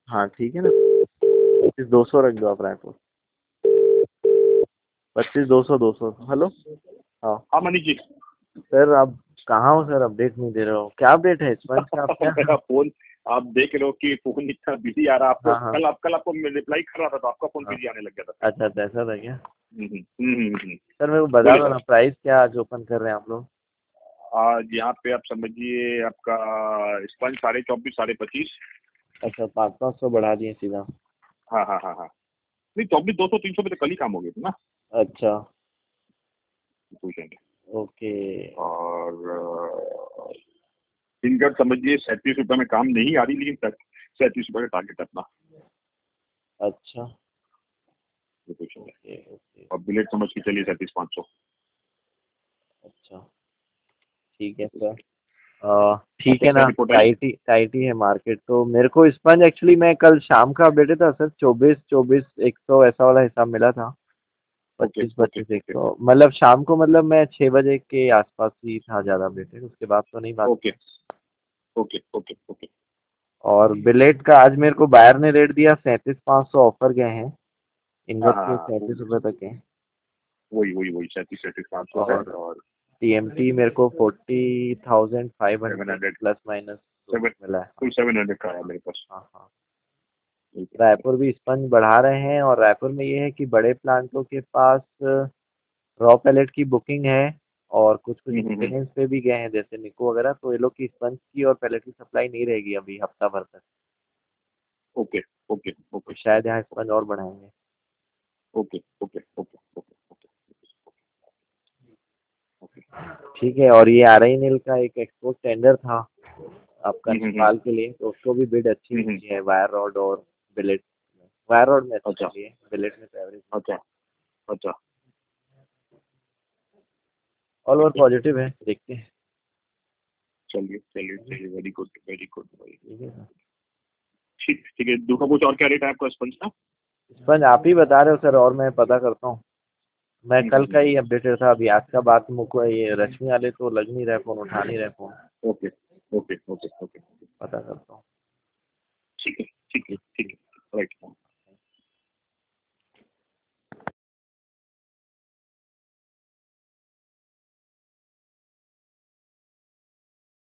हाँ ठीक है ना, 25-200 रख दो आप रायपुर। 25-200 हेलो। हाँ हाँ मनीष जी। सर, आप कहाँ हो सर? अपडेट नहीं दे रहे हो, क्या अपडेट है स्पंज का? आप क्या? मेरा फोन, आप देख रहे हो कि फोन इतना बिजी आ रहा है आपको। हाँ हाँ कल आपको मैं रिप्लाई कर रहा था तो आपका फोन हाँ। बिजी आने लग गया था। अच्छा अच्छा, ऐसा था क्या? हम्म। सर मेरे को बता बोलिए दो सर। ना, प्राइस क्या आज ओपन कर रहे हैं आप लोग? आज यहाँ पे आप समझिए आपका स्पंज 24.5 25। अच्छा, 500 बढ़ा दिए सीधा? हाँ। नहीं 24 200 300 पे तो कल ही काम हो गया था ना। अच्छा पूछेंगे। ओके। और फिंगर समझिए 37 रुपये में काम नहीं आ रही, लेकिन 37 रुपये का टारगेट अपना। अच्छा ये पूछेंगे। Okay okay. और बिलेट समझ के चलिए 37 500। अच्छा ठीक है सर। ठीक है कैसा ना, रिपोर्ट आई? टाइट ही है मार्केट तो। मेरे को स्पंज एक्चुअली, मैं कल शाम का अपडेटेड था सर, 24-24 100 ऐसा वाला हिसाब मिला था। ओके 25-25 100 मतलब शाम को, मतलब मैं 6 बजे के आसपास ही था ज़्यादा अपडेटेड, उसके बाद तो नहीं बात। Okay okay. और बिलेट का आज मेरे को बायर ने रेट दिया 37,500, ऑफर गए हैं इनगत के हाँ 37 रुपये तक है। वही 37 500 है। और और टीएमटी मेरे को 40,500 700 प्लस माइनस सेवन मिला है। कुल 700 का है मेरे पास। हाँ हाँ। ठीक है। रायपुर भी स्पंज बढ़ा रहे हैं, और रायपुर में ये है कि बड़े प्लांटों के पास रॉ पैलेट की बुकिंग है, और कुछ कुछ हम्म। मेंटेनेंस पे भी गए हैं जैसे निको वगैरह, तो ये लोग की स्पंज की और पैलेट की सप्लाई नहीं रहेगी अभी हफ्ता भर तक। ओके ओके तो ओके शायद ओके यहाँ स्पंज और बढ़ाएंगे। Okay okay okay okay okay okay. ठीक है। और ये RINL का एक एक्सपोर्ट टेंडर था आपका हम्म। नेपाल के लिए, तो उसको भी बिड अच्छी हम्म। मिली है वायर रॉड और बिलेट में। वायर रॉड में अच्छी अच्छा मिली है, बिलेट में तो एवरेज। अच्छा अच्छा। ऑल ओवर ठीक है। पॉजिटिव है, देखते हैं। चलिए वेरी गुड वेरी गुड। ठीक है सर। ठीक है। दूसरा कुछ और क्या रेट है आपका स्पंज का? स्पंज आप ही बता रहे हो सर, और मैं पता करता हूँ। मैं कल का ही हम्म। अपडेटेड था, अभी आज का बात मुझको ये रश्मि वाले तो लग नहीं रहे फोन, उठा नहीं रहे phone. Okay okay okay okay. पता करता हूँ।